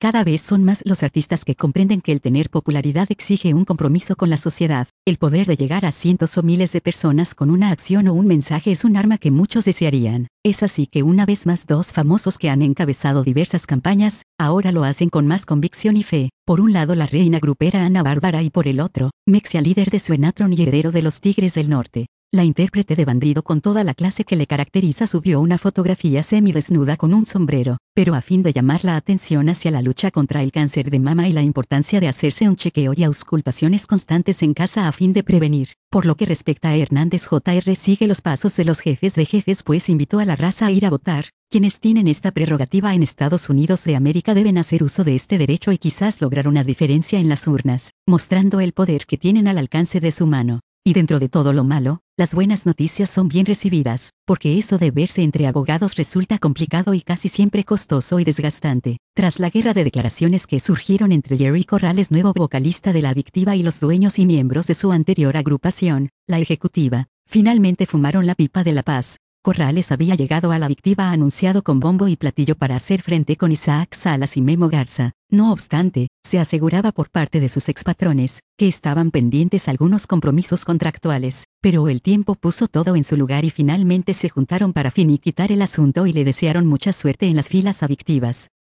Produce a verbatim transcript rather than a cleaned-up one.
Cada vez son más los artistas que comprenden que el tener popularidad exige un compromiso con la sociedad. El poder de llegar a cientos o miles de personas con una acción o un mensaje es un arma que muchos desearían. Es así que una vez más dos famosos que han encabezado diversas campañas, ahora lo hacen con más convicción y fe. Por un lado la reina grupera Ana Bárbara y por el otro, Mexia, líder de Suenatron y heredero de los Tigres del Norte. La intérprete de bandido con toda la clase que le caracteriza subió una fotografía semidesnuda con un sombrero, pero a fin de llamar la atención hacia la lucha contra el cáncer de mama y la importancia de hacerse un chequeo y auscultaciones constantes en casa a fin de prevenir. Por lo que respecta a Hernández J R, sigue los pasos de los jefes de jefes, pues invitó a la raza a ir a votar. Quienes tienen esta prerrogativa en Estados Unidos de América deben hacer uso de este derecho y quizás lograr una diferencia en las urnas, mostrando el poder que tienen al alcance de su mano. Y dentro de todo lo malo, las buenas noticias son bien recibidas, porque eso de verse entre abogados resulta complicado y casi siempre costoso y desgastante. Tras la guerra de declaraciones que surgieron entre Jerry Corrales, nuevo vocalista de La Adictiva, y los dueños y miembros de su anterior agrupación, La Ejecutiva, finalmente fumaron la pipa de la paz. Corrales había llegado a La Adictiva anunciado con bombo y platillo para hacer frente con Isaac Salas y Memo Garza. No obstante, se aseguraba por parte de sus expatrones, que estaban pendientes algunos compromisos contractuales, pero el tiempo puso todo en su lugar y finalmente se juntaron para finiquitar el asunto y le desearon mucha suerte en las filas adictivas.